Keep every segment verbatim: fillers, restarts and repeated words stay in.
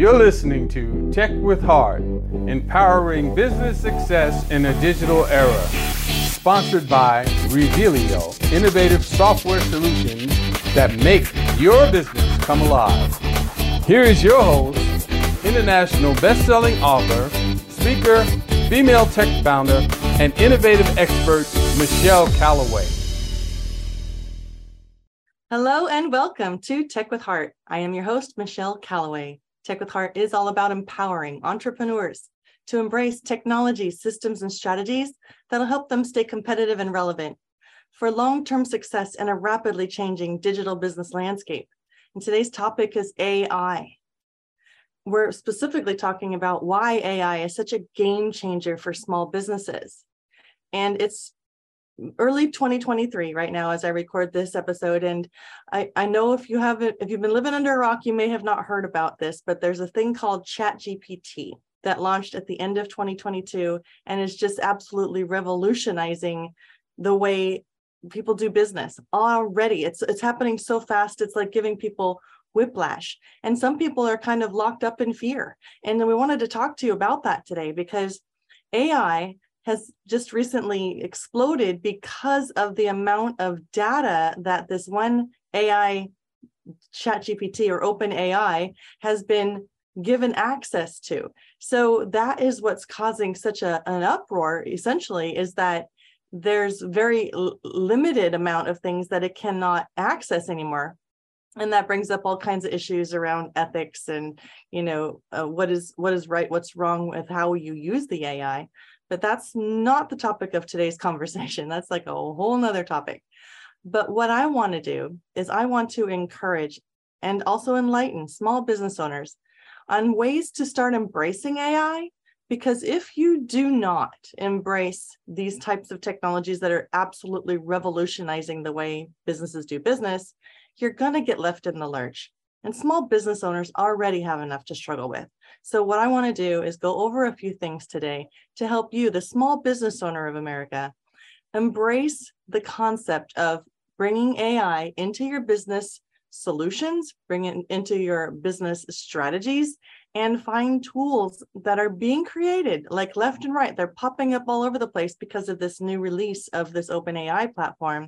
You're listening to Tech with Heart, empowering business success in a digital era. Sponsored by Revealio, innovative software solutions that make your business come alive. Here is your host, international best-selling author, speaker, female tech founder, and innovative expert, Michelle Callaway. Hello and welcome to Tech with Heart. I am your host, Michelle Callaway. Tech with Heart is all about empowering entrepreneurs to embrace technology, systems, and strategies that'll help them stay competitive and relevant for long-term success in a rapidly changing digital business landscape. And today's topic is A I. We're specifically talking about why A I is such a game changer for small businesses. And it's early twenty twenty-three right now as I record this episode. And I, I know if you haven't, if you've been living under a rock, you may have not heard about this, but there's a thing called ChatGPT that launched at the end of twenty twenty-two and is just absolutely revolutionizing the way people do business already. It's, it's happening so fast. It's like giving people whiplash. And some people are kind of locked up in fear. And we wanted to talk to you about that today because A I has just recently exploded because of the amount of data that this one A I, ChatGPT or OpenAI, has been given access to. So that is what's causing such a, an uproar, essentially, is that there's very l- limited amount of things that it cannot access anymore. And that brings up all kinds of issues around ethics and, you know, uh, what is what is right, what's wrong with how you use the A I. But that's not the topic of today's conversation. That's like a whole nother topic. But what I want to do is I want to encourage and also enlighten small business owners on ways to start embracing A I. Because if you do not embrace these types of technologies that are absolutely revolutionizing the way businesses do business, you're going to get left in the lurch. And small business owners already have enough to struggle with. So what I want to do is go over a few things today to help you, the small business owner of America, embrace the concept of bringing A I into your business solutions, bring it into your business strategies, and find tools that are being created like left and right. They're popping up all over the place because of this new release of this OpenAI platform.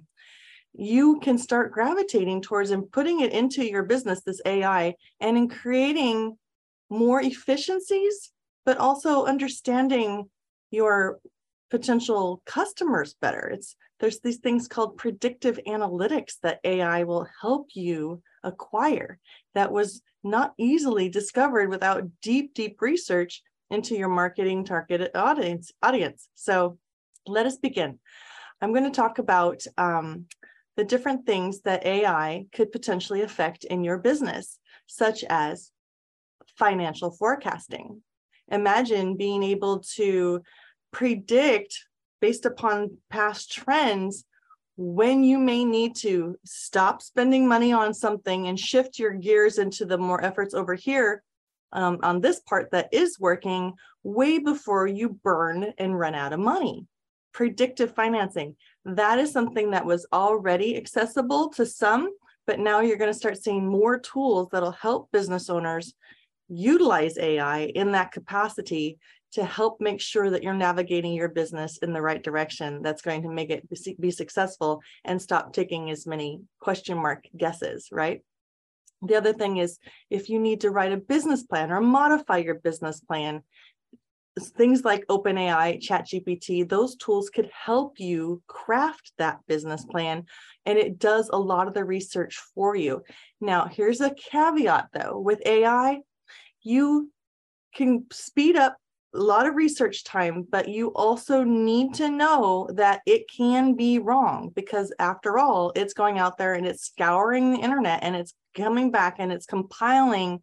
You can start gravitating towards and putting it into your business, this A I, and in creating more efficiencies, but also understanding your potential customers better. It's there's these things called predictive analytics that A I will help you acquire that was not easily discovered without deep, deep research into your marketing targeted audience. audience. So let us begin. I'm going to talk about um, the different things that A I could potentially affect in your business, such as financial forecasting. Imagine being able to predict based upon past trends when you may need to stop spending money on something and shift your gears into the more efforts over here um, on this part that is working way before you burn and run out of money. Predictive financing. That is something that was already accessible to some, but now you're going to start seeing more tools that'll help business owners utilize A I in that capacity to help make sure that you're navigating your business in the right direction that's going to make it be successful and stop taking as many question mark guesses, right? The other thing is if you need to write a business plan or modify your business plan, things like OpenAI, ChatGPT, those tools could help you craft that business plan, and it does a lot of the research for you. Now, here's a caveat though. With A I, you can speed up a lot of research time, but you also need to know that it can be wrong because after all, it's going out there and it's scouring the internet and it's coming back and it's compiling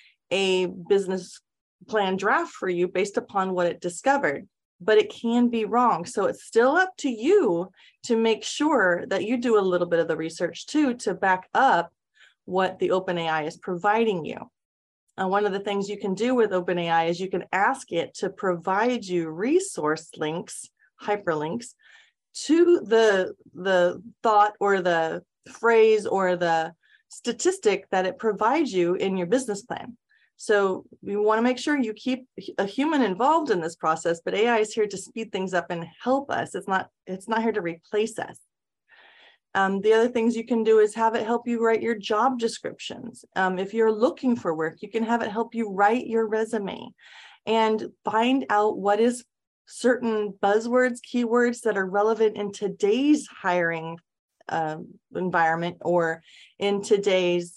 a business plan draft for you based upon what it discovered, but it can be wrong. So it's still up to you to make sure that you do a little bit of the research too to back up what the OpenAI is providing you. Uh, one of the things you can do with OpenAI is you can ask it to provide you resource links, hyperlinks, to the, the thought or the phrase or the statistic that it provides you in your business plan. So we want to make sure you keep a human involved in this process, but A I is here to speed things up and help us. It's not, it's not here to replace us. Um, the other things you can do is have it help you write your job descriptions. Um, if you're looking for work, you can have it help you write your resume and find out what is certain buzzwords, keywords that are relevant in today's hiring um, environment or in today's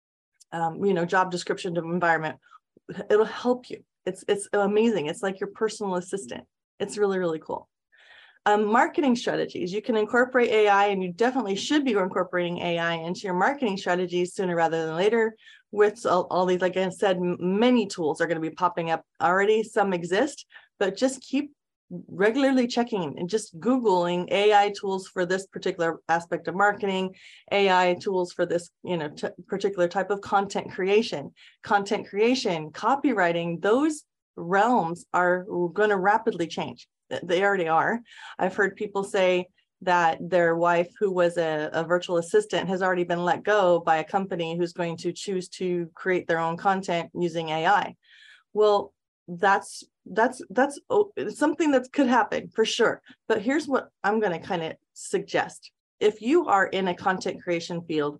um, you know, job description environment. It'll help you. It's, it's amazing. It's like your personal assistant. It's really, really cool. Um, marketing strategies. You can incorporate A I, and you definitely should be incorporating A I into your marketing strategies sooner rather than later. With all, all these, like I said, many tools are going to be popping up already. Some exist, but just keep regularly checking and just Googling A I tools for this particular aspect of marketing, A I tools for this, you know, t- particular type of content creation, content creation, copywriting. Those realms are going to rapidly change. They already are. I've heard people say that their wife, who was a, a virtual assistant, has already been let go by a company who's going to choose to create their own content using A I. Well, that's that's that's something that could happen for sure. But here's what I'm going to kind of suggest. If you are in a content creation field,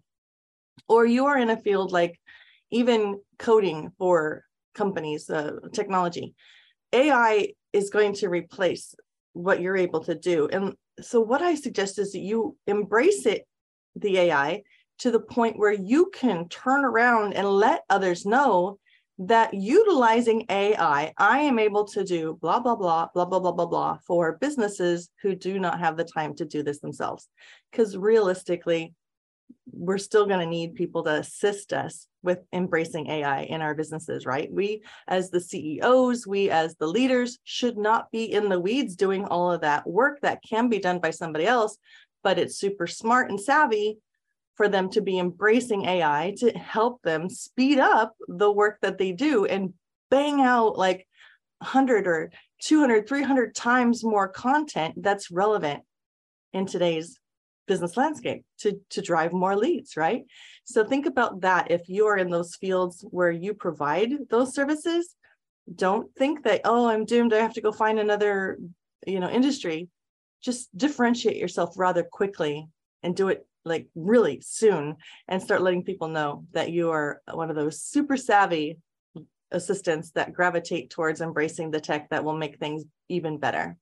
or you are in a field like even coding for companies, uh, technology, A I is going to replace what you're able to do. And so what I suggest is that you embrace it, the A I, to the point where you can turn around and let others know that utilizing A I, I am able to do blah, blah, blah, blah, blah, blah, blah, blah for businesses who do not have the time to do this themselves. Because realistically, we're still going to need people to assist us with embracing A I in our businesses, right? We, as the C E Os, we as the leaders, should not be in the weeds doing all of that work that can be done by somebody else, but it's super smart and savvy for them to be embracing A I to help them speed up the work that they do and bang out like one hundred or two hundred, three hundred times more content that's relevant in today's business landscape to, to drive more leads, right? So think about that. If you are in those fields where you provide those services, don't think that, oh, I'm doomed, I have to go find another, you know, industry. Just differentiate yourself rather quickly and do it like really soon and start letting people know that you are one of those super savvy assistants that gravitate towards embracing the tech that will make things even better.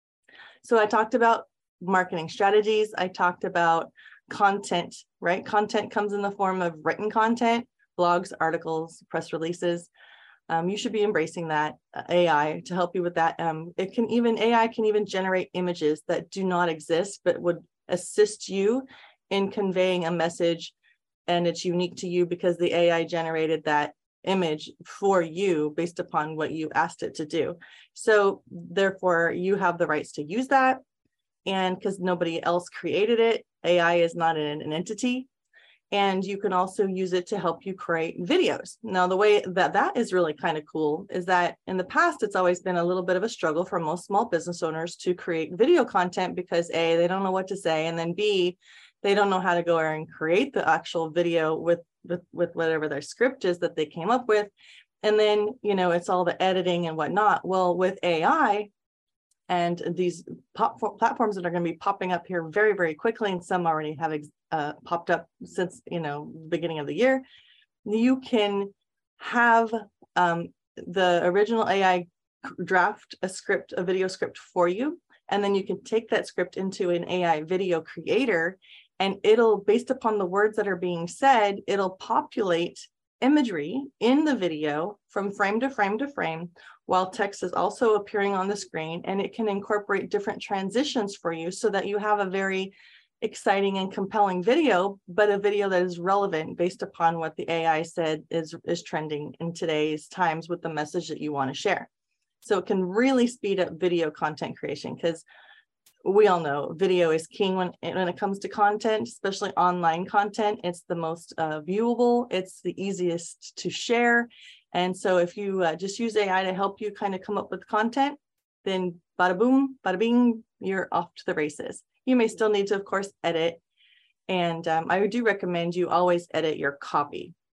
So I talked about marketing strategies. I talked about content, right? Content comes in the form of written content, blogs, articles, press releases. Um, you should be embracing that uh, A I to help you with that. Um, it can even, A I can even generate images that do not exist, but would assist you in conveying a message, and it's unique to you because the A I generated that image for you based upon what you asked it to do. So therefore, you have the rights to use that. And because nobody else created it, A I is not an, an entity. And you can also use it to help you create videos. Now, the way that that is really kind of cool is that in the past, it's always been a little bit of a struggle for most small business owners to create video content because A, they don't know what to say, and then B, they don't know how to go and create the actual video with, with, with whatever their script is that they came up with. And then, you know, it's all the editing and whatnot. Well, with A I, and these pop platforms that are going to be popping up here very, very quickly, and some already have uh, popped up since, you know, the beginning of the year, you can have um, the original A I draft a script, a video script for you, and then you can take that script into an A I video creator, and it'll, based upon the words that are being said, it'll populate imagery in the video from frame to frame to frame, while text is also appearing on the screen, and it can incorporate different transitions for you so that you have a very exciting and compelling video, but a video that is relevant based upon what the A I said is, is trending in today's times with the message that you want to share. So it can really speed up video content creation, because we all know video is king when, when it comes to content, especially online content. It's the most uh, viewable, it's the easiest to share. And so if you uh, just use A I to help you kind of come up with content, then bada boom, bada bing, you're off to the races. You may still need to, of course, edit. And um, I do recommend you always edit your copy.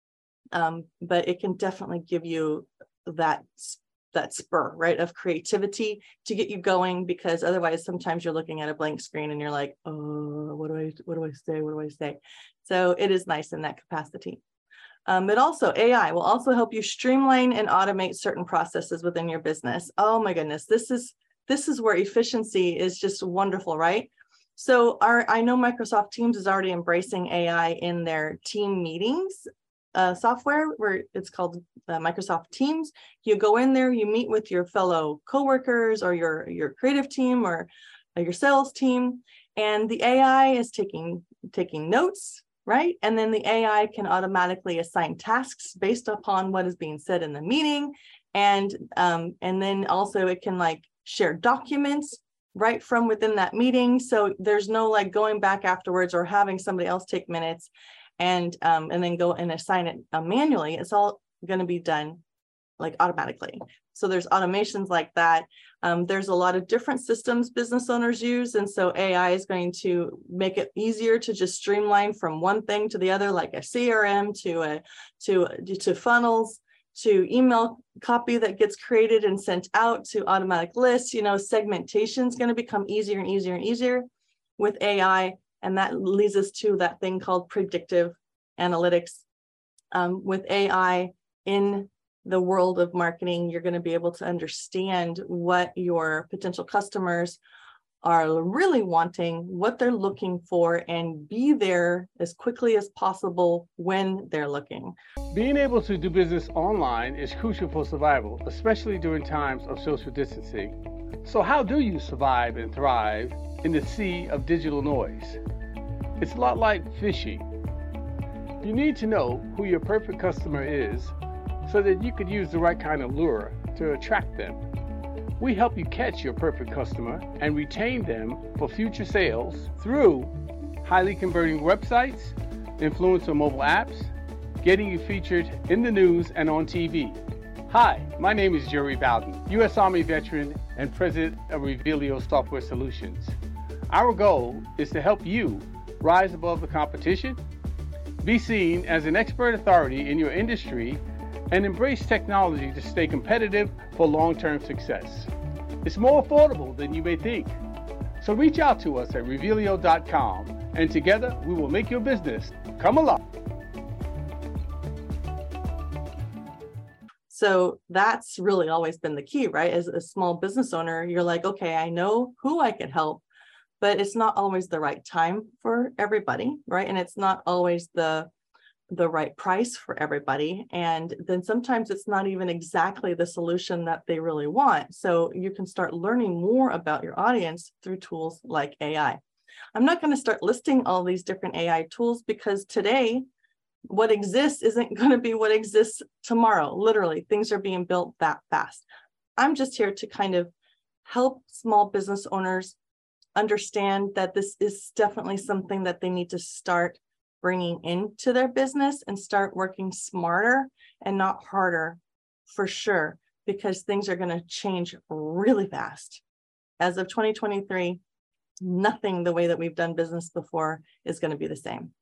Um, but it can definitely give you that that spur, right, of creativity to get you going, because otherwise sometimes you're looking at a blank screen and you're like, oh, what do I, what do I say? What do I say? So it is nice in that capacity. Um, but also A I will also help you streamline and automate certain processes within your business. Oh my goodness, this is, this is where efficiency is just wonderful, right? So our, I know Microsoft Teams is already embracing A I in their team meetings uh, software, where it's called uh, Microsoft Teams. You go in there, you meet with your fellow coworkers or your, your creative team or uh, your sales team, and the A I is taking, taking notes, right? And then the A I can automatically assign tasks based upon what is being said in the meeting. And, um, and then also it can like share documents right from within that meeting. So there's no like going back afterwards or having somebody else take minutes and um, and then go and assign it uh, manually. It's all going to be done like automatically. So there's automations like that. Um, there's a lot of different systems business owners use. And so A I is going to make it easier to just streamline from one thing to the other, like a C R M to a to, to funnels, to email copy that gets created and sent out, to automatic lists. You know, segmentation is going to become easier and easier and easier with A I. And that leads us to that thing called predictive analytics. Um, with A I in the world of marketing, you're going to be able to understand what your potential customers are really wanting, what they're looking for, and be there as quickly as possible when they're looking. Being able to do business online is crucial for survival, especially during times of social distancing. So how do you survive and thrive in the sea of digital noise? It's a lot like fishing. You need to know who your perfect customer is so that you can use the right kind of lure to attract them. We help you catch your perfect customer and retain them for future sales through highly converting websites, influencer mobile apps, getting you featured in the news and on T V. Hi, my name is Jerry Bowden, U S Army veteran and president of Revealio Software Solutions. Our goal is to help you rise above the competition, be seen as an expert authority in your industry, and embrace technology to stay competitive for long-term success. It's more affordable than you may think. So reach out to us at revealio dot com, and together we will make your business come alive. So that's really always been the key, right? As a small business owner, you're like, okay, I know who I can help, but it's not always the right time for everybody, right? And it's not always the the right price for everybody. And then sometimes it's not even exactly the solution that they really want. So you can start learning more about your audience through tools like A I. I'm not going to start listing all these different A I tools, because today what exists isn't going to be what exists tomorrow. Literally, things are being built that fast. I'm just here to kind of help small business owners understand that this is definitely something that they need to start bringing into their business and start working smarter and not harder, for sure, because things are going to change really fast. As of twenty twenty-three, nothing the way that we've done business before is going to be the same.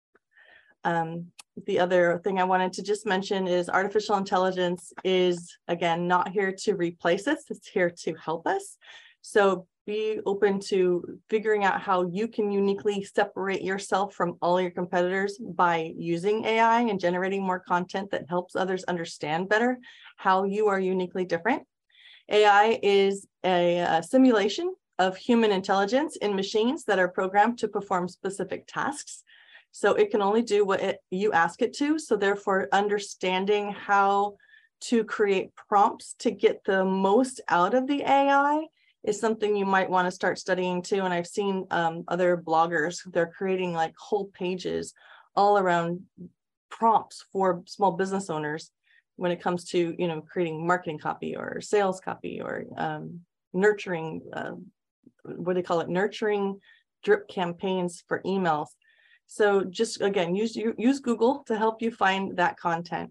Um, the other thing I wanted to just mention is artificial intelligence is, again, not here to replace us. It's here to help us. So be open to figuring out how you can uniquely separate yourself from all your competitors by using A I and generating more content that helps others understand better how you are uniquely different. A I is a, a simulation of human intelligence in machines that are programmed to perform specific tasks. So it can only do what it, you ask it to. So therefore, understanding how to create prompts to get the most out of the A I is something you might want to start studying too. And I've seen um, other bloggers, they're creating like whole pages all around prompts for small business owners when it comes to, you know, creating marketing copy or sales copy or um, nurturing, uh, what do they call it? Nurturing drip campaigns for emails. So just, again, use, use Google to help you find that content.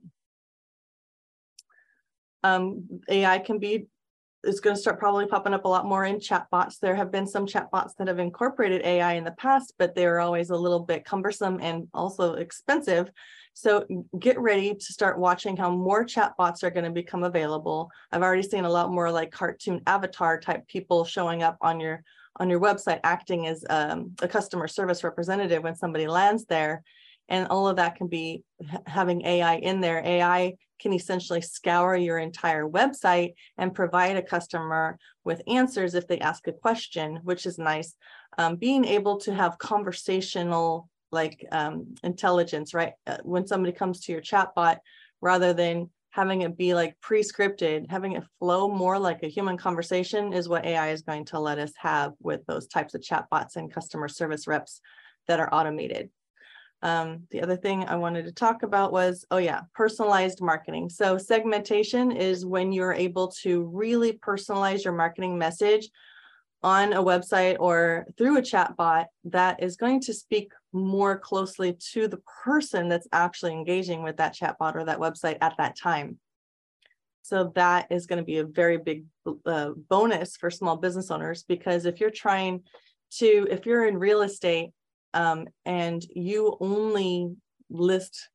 Um, A I can be, it's going to start probably popping up a lot more in chatbots. There have been some chatbots that have incorporated A I in the past, but they're always a little bit cumbersome and also expensive. So get ready to start watching how more chatbots are going to become available. I've already seen a lot more like cartoon avatar type people showing up on your on your website, acting as um, a customer service representative when somebody lands there. And all of that can be having A I in there. A I can essentially scour your entire website and provide a customer with answers if they ask a question, which is nice. Um, being able to have conversational like um, intelligence, right? Uh, when somebody comes to your chatbot, rather than having it be like pre-scripted, having it flow more like a human conversation is what A I is going to let us have with those types of chatbots and customer service reps that are automated. Um, the other thing I wanted to talk about was, oh yeah, personalized marketing. So segmentation is when you're able to really personalize your marketing message on a website or through a chatbot that is going to speak more closely to the person that's actually engaging with that chatbot or that website at that time. So that is going to be a very big uh, bonus for small business owners, because if you're trying to, if you're in real estate um, and you only list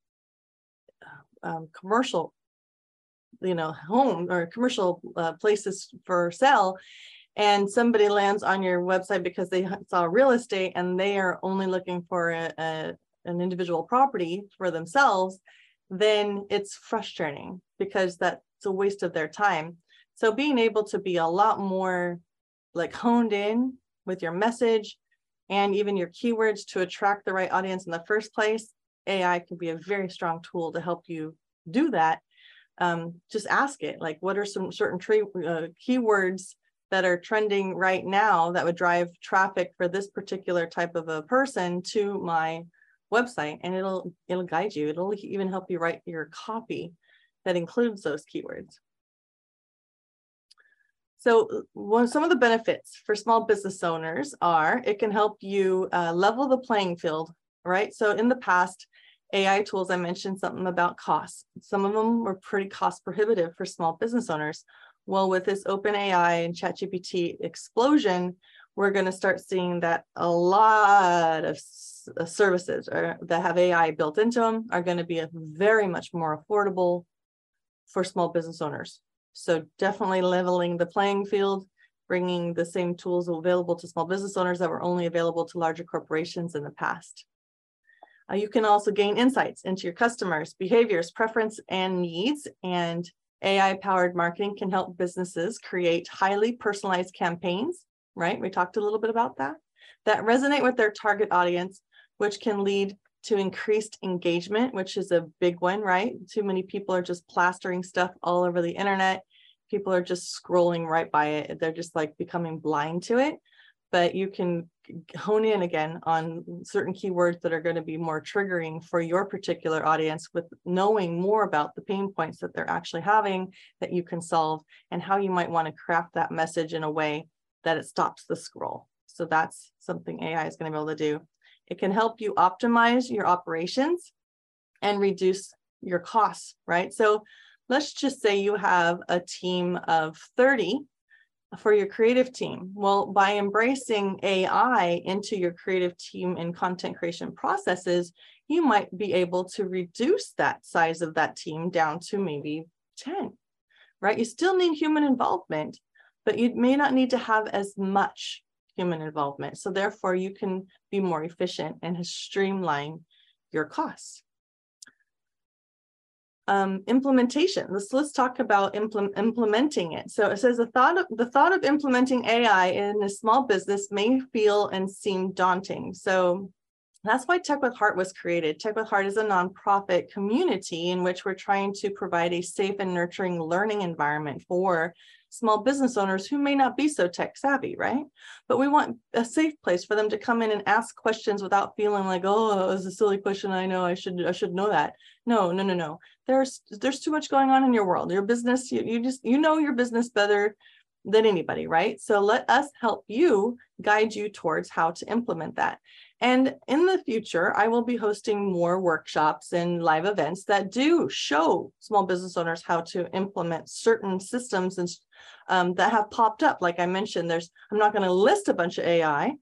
um, commercial, you know, home or commercial uh, places for sale, and somebody lands on your website because they saw real estate and they are only looking for a, a, an individual property for themselves, then it's frustrating because that's a waste of their time. So being able to be a lot more like honed in with your message and even your keywords to attract the right audience in the first place, A I can be a very strong tool to help you do that. Um, just ask it, like, what are some certain tree, uh, keywords that are trending right now that would drive traffic for this particular type of a person to my website, and it'll it'll guide you. It'll even help you write your copy that includes those keywords. So one, some of the benefits for small business owners are it can help you uh, level the playing field, right? So in the past, A I tools, I mentioned something about costs. Some of them were pretty cost prohibitive for small business owners. Well, with this OpenAI and ChatGPT explosion, we're going to start seeing that a lot of services are, that have A I built into them are going to be a very much more affordable for small business owners. So definitely leveling the playing field, bringing the same tools available to small business owners that were only available to larger corporations in the past. Uh, you can also gain insights into your customers' behaviors, preference, and needs, and A I-powered marketing can help businesses create highly personalized campaigns, right? We talked a little bit about that, that resonate with their target audience, which can lead to increased engagement, which is a big one, right? Too many people are just plastering stuff all over the internet. People are just scrolling right by it. They're just like becoming blind to it. But you can hone in again on certain keywords that are going to be more triggering for your particular audience, with knowing more about the pain points that they're actually having that you can solve, and how you might want to craft that message in a way that it stops the scroll. So that's something A I is going to be able to do. It can help you optimize your operations and reduce your costs, right? So let's just say you have a team of thirty for your creative team. Well, by embracing A I into your creative team and content creation processes, you might be able to reduce that size of that team down to maybe ten, right? You still need human involvement, but you may not need to have as much human involvement. So therefore you can be more efficient and streamline your costs. Um, implementation. Let's let's talk about implement, implementing it. So it says the thought of the thought of implementing A I in a small business may feel and seem daunting. So that's why Tech with Heart was created. Tech with Heart is a nonprofit community in which we're trying to provide a safe and nurturing learning environment for small business owners who may not be so tech savvy, right? But we want a safe place for them to come in and ask questions without feeling like, oh, that was a silly question. I know I should I should know that. No, no, no, no. There's there's too much going on in your world. Your business, you, you just you know your business better than anybody, right? So let us help you, guide you towards how to implement that. And in the future, I will be hosting more workshops and live events that do show small business owners how to implement certain systems and um, that have popped up. Like I mentioned, there's I'm not going to list a bunch of A I,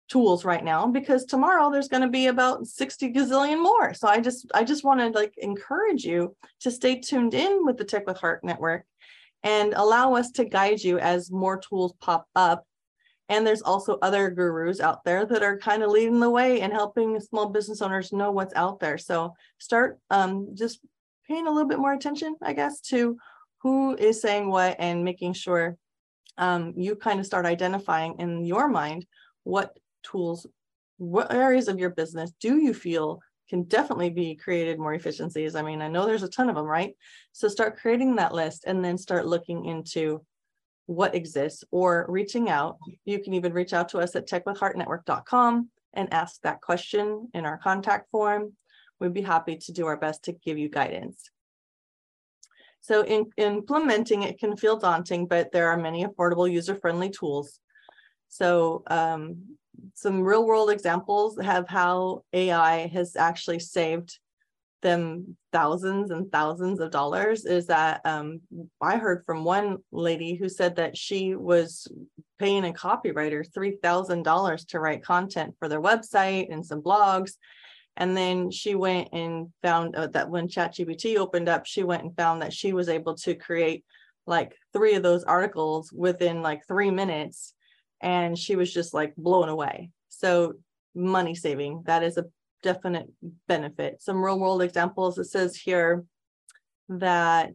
tools right now, because tomorrow there's going to be about sixty gazillion more. So I just I just want to like encourage you to stay tuned in with the Tech with Heart Network and allow us to guide you as more tools pop up. And there's also other gurus out there that are kind of leading the way and helping small business owners know what's out there. So start um, just paying a little bit more attention, I guess, to who is saying what, and making sure um, you kind of start identifying in your mind what tools, what areas of your business do you feel can definitely be created more efficiencies. I mean, I know there's a ton of them, right? So start creating that list and then start looking into what exists or reaching out. You can even reach out to us at tech with heart network dot com and ask that question in our contact form. We'd be happy to do our best to give you guidance. So in, implementing it can feel daunting, but there are many affordable, user-friendly tools. So um, some real-world examples have how A I has actually saved them thousands and thousands of dollars. Is that um, I heard from one lady who said that she was paying a copywriter three thousand dollars to write content for their website and some blogs. And then she went and found uh, that when ChatGPT opened up, she went and found that she was able to create like three of those articles within like three minutes. And she was just like blown away. So money saving, that is a definite benefit. Some real world examples, it says here that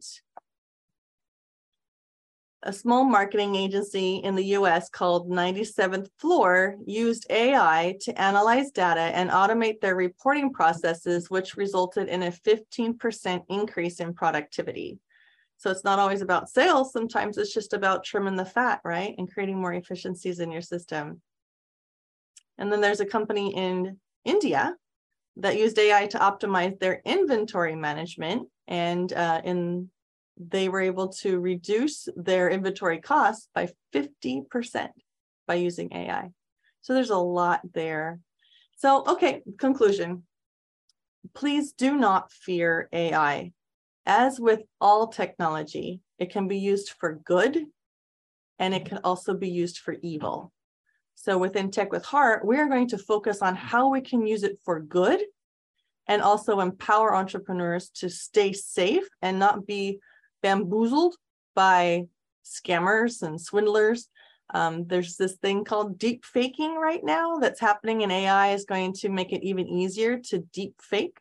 a small marketing agency in the U S called ninety-seventh Floor used A I to analyze data and automate their reporting processes, which resulted in a fifteen percent increase in productivity. So it's not always about sales. Sometimes it's just about trimming the fat, right? And creating more efficiencies in your system. And then there's a company in India that used A I to optimize their inventory management. And uh, in they were able to reduce their inventory costs by fifty percent by using A I. So there's a lot there. So, okay, conclusion. Please do not fear A I. As with all technology, it can be used for good, and it can also be used for evil. So within Tech with Heart, we are going to focus on how we can use it for good and also empower entrepreneurs to stay safe and not be bamboozled by scammers and swindlers. Um, there's this thing called deep faking right now that's happening, and A I is going to make it even easier to deep fake.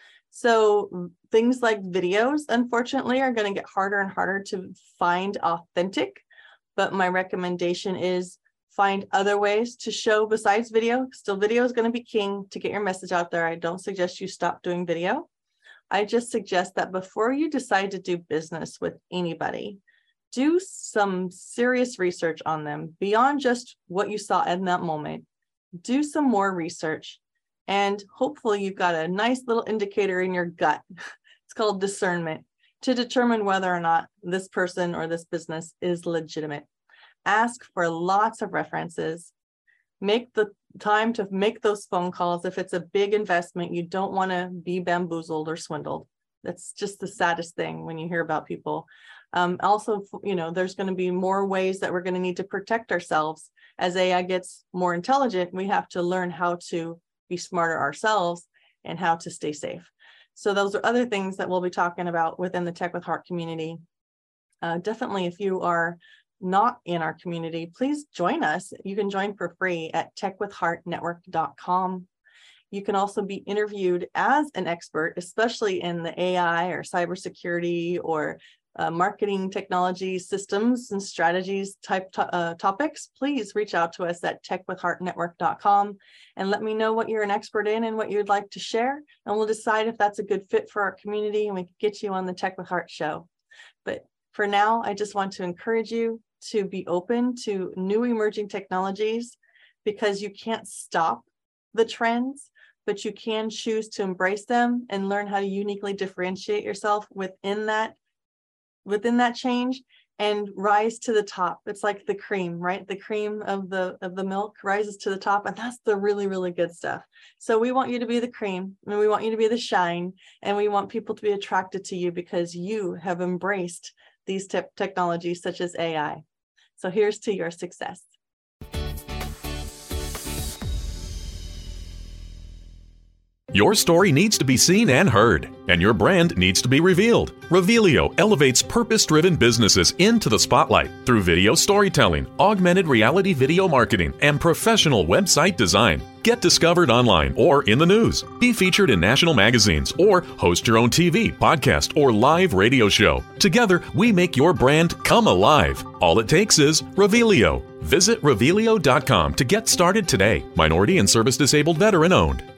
So things like videos, unfortunately, are going to get harder and harder to find authentic. But my recommendation is find other ways to show besides video. Still, video is going to be king to get your message out there. I don't suggest you stop doing video. I just suggest that before you decide to do business with anybody, do some serious research on them beyond just what you saw in that moment. Do some more research, and hopefully you've got a nice little indicator in your gut. It's called discernment, to determine whether or not this person or this business is legitimate. Ask for lots of references. Make the time to make those phone calls. If it's a big investment, you don't want to be bamboozled or swindled. That's just the saddest thing when you hear about people. Um, also, you know, there's going to be more ways that we're going to need to protect ourselves. As A I gets more intelligent, we have to learn how to be smarter ourselves and how to stay safe. So those are other things that we'll be talking about within the Tech with Heart community. Uh, definitely, if you are not in our community, please join us. You can join for free at tech with heart network dot com. You can also be interviewed as an expert, especially in the A I or cybersecurity or uh, marketing technology systems and strategies type to, uh, topics. Please reach out to us at tech with heart network dot com and let me know what you're an expert in and what you'd like to share. And we'll decide if that's a good fit for our community, and we can get you on the Tech with Heart show. But for now, I just want to encourage you to be open to new emerging technologies, because you can't stop the trends, but you can choose to embrace them and learn how to uniquely differentiate yourself within that, within that change and rise to the top. It's like the cream, right? The cream of the, of the milk rises to the top, and that's the really, really good stuff. So we want you to be the cream, and we want you to be the shine, and we want people to be attracted to you because you have embraced these te- technologies such as A I. So here's to your success. Your story needs to be seen and heard, and your brand needs to be revealed. Revealio elevates purpose-driven businesses into the spotlight through video storytelling, augmented reality video marketing, and professional website design. Get discovered online or in the news. Be featured in national magazines or host your own T V, podcast, or live radio show. Together, we make your brand come alive. All it takes is Revealio. Visit Revealio dot com to get started today. Minority and service disabled veteran owned.